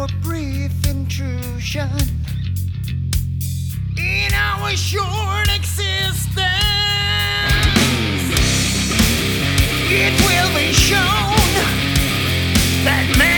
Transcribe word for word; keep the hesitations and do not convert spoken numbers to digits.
for brief intrusion in our short existence. It will be shown that man